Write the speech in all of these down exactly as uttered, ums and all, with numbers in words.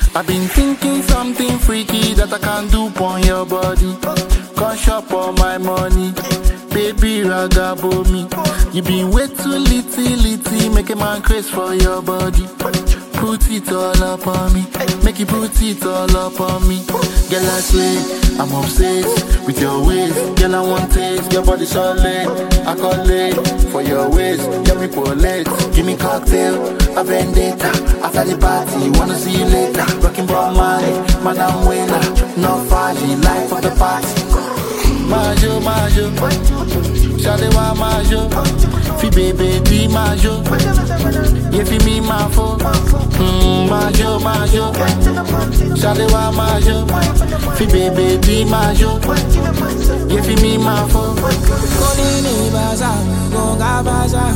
I've been thinking something freaky that I can do on your body. Come shop all my money, baby ragabo me. You been way too litty, litty, make a man craze for your body. Put it all up on me, make you put it all up on me. Girl, I swear, I'm obsessed with your ways. Girl, I want taste, your body solid. I call it for your ways. Get me polite, give me cocktail, a vendetta. After the party, wanna see you later. Rockin' brown money, man I'm winner. No fighting, life for the party. Majo, majo, Shalewa majo, fi baby di majo, ye fi mi mafo. Mm, majo, majo, Shalewa majo, fi baby di majo, ye fi mi mafo. Konini baza, gonga baza,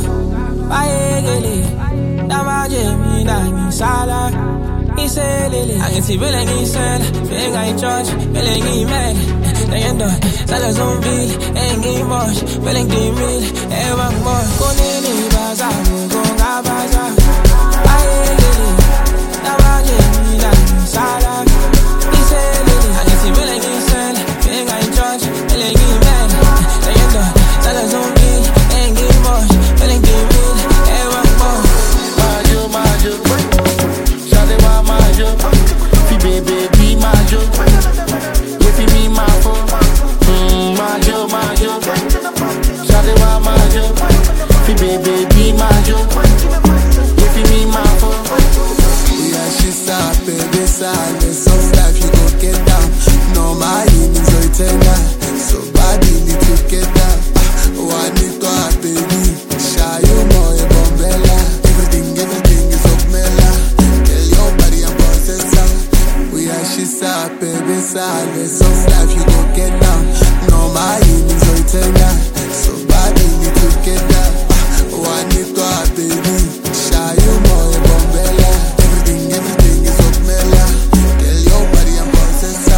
baegele, damaje mi na mi sala, iselele. I can see feeling isel, big I church, feeling email. Leyendo, sale zombie, engi mosh, feeling dimil, ewan mosh. Konini baza, gonga baza, baegele, damaje mi na mi sala, iselele. I can see feeling isel, big I church, feeling email. Leyendo, sale zombie, engi mosh, feeling dimil, ewan mosh. Majo, majo, Shalewa majo, fi baby di majo, ye fi mi mafo. Mm, majo, majo, Shalewa majo, fi baby di majo, ye fi mi mafo. Yeah, she's up, baby, side. Soft life, you go get down. No, my evenings, so it's a so body, need to get down. One it to a baby. Shy, you know, a bombella. Everything, everything is up, mela. Tell your body I'm processor. We are she's up, baby, side. Soft life, you go get down. No, my evenings, so it's a so body, need to get down. One it to a baby. Shy, you know, a bombella. Everything, everything is up, mela. Tell your body I'm processor.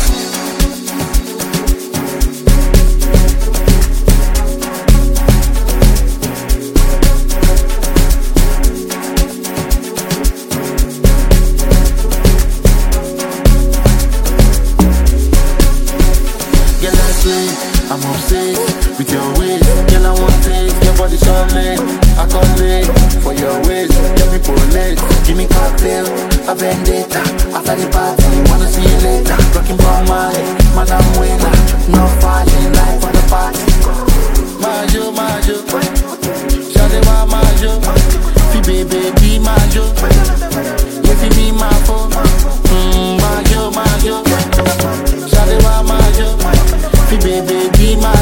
Girl, I swear, I'm obsessed with your ways. Girl, I want taste, your body solid. I call it for your ways. Get me polite, give me cocktail, a vendetta. After the party, wanna see you later. Rockin' brown money, man I'm winner. No fighting, life for the party. Majo, majo, Shalewa majo, fi baby di majo, ye fi mi mafo. Mm, majo, majo, Shalewa majo, fi baby di majo.